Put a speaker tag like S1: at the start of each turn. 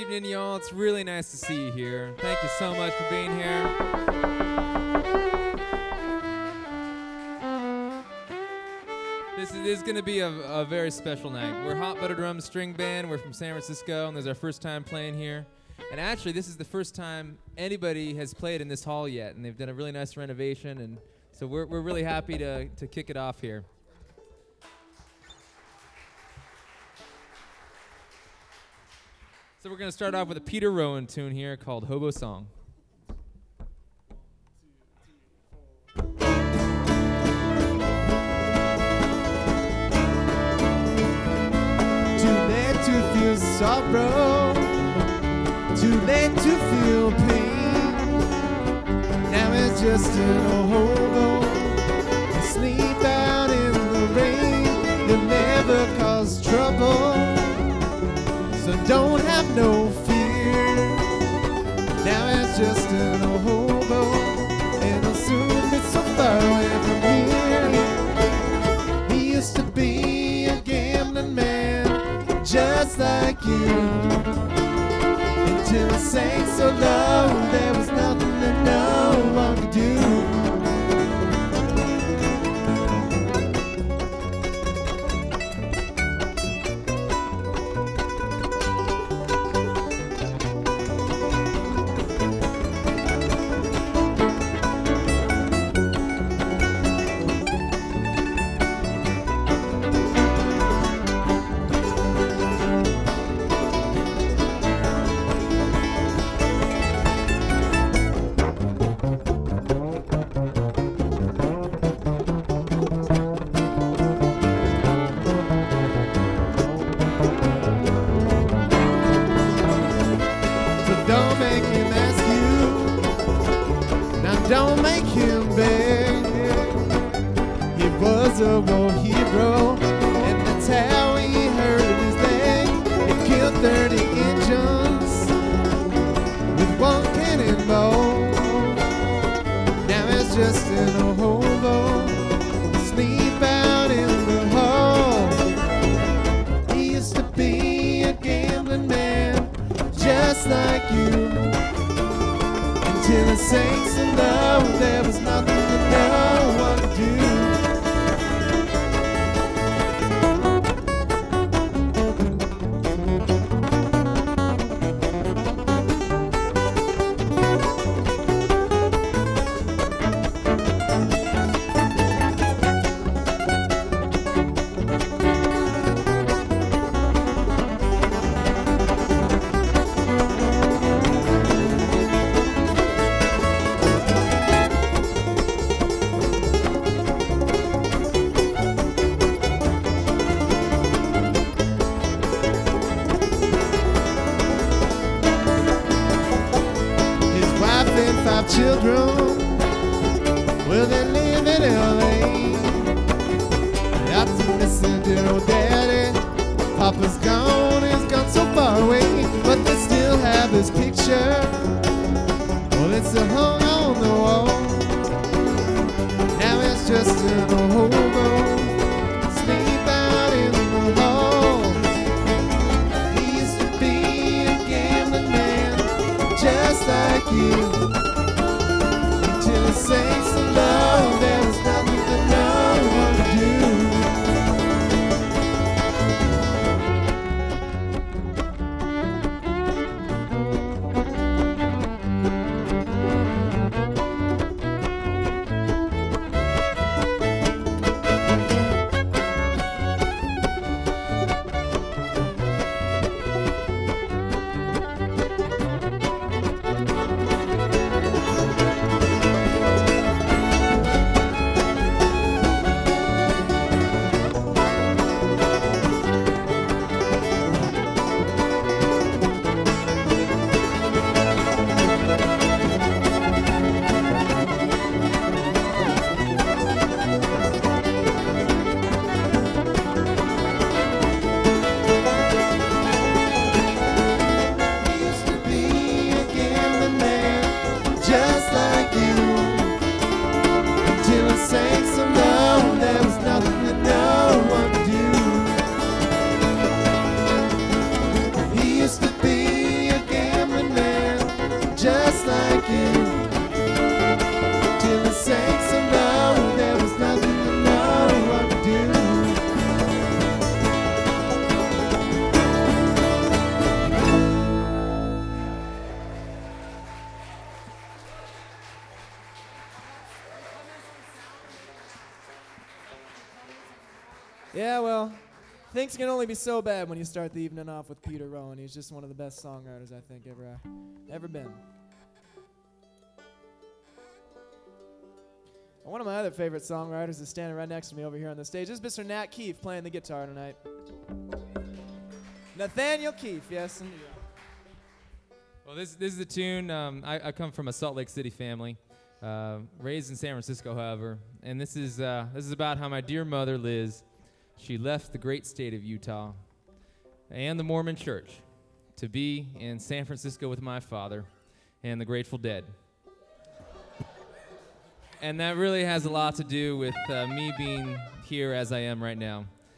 S1: evening, y'all. It's really nice to see you here. Thank you so much for being here. This is going to be a very special night. We're Hot Butter Drum String Band. We're from San Francisco, and this is our first time playing here. And actually, this is the first time anybody has played in this hall yet, and they've done a really nice renovation, and so we're really happy to kick it off here. So we're going to start off with a Peter Rowan tune here called Hobo Song.
S2: Too late to feel sorrow, too late to feel pain. Now it's just an old hobo, asleep out in the rain. They'll never cause trouble, so don't have no fear. Now it's just an old hobo, and I'll soon be so far away from here. He used to be a gambling man, just like you, until he sank so low there was nothing that no one could do. Don't make him beg. He was a war hero, and that's how he hurt his leg. He killed 30 Injuns with one cannonball. Now it's just an old hobo, sleep out in the hall. He used to be a gambling man, just like you, till it sank so low, there was nothing that no one could do. Children, well, they live in L.A. Lots of missing dear old daddy. Papa's gone, he's gone so far away, but they still have his picture. Well, it's hung on the wall. Now it's just an old hobo, sleep out in the hall. He used to be a gambling man, just like you. Sang so low, there was nothing that no one could do. like you. Till the saints to know there was nothing to know what to do. Yeah, well, things can only be so bad when you start the evening off with Peter Rowan. He's just one of the best songwriters I think ever been. One of my other favorite songwriters is standing right next to me over here on the stage. This is Mr. Nat Keefe playing the guitar tonight. Nathaniel Keefe, yes indeed.
S1: Well, this is a tune. I come from a Salt Lake City family, raised in San Francisco, however, and this is about how my dear mother Liz, she left the great state of Utah and the Mormon Church to be in San Francisco with my father and the Grateful Dead. And that really has a lot to do with me being here as I am right now.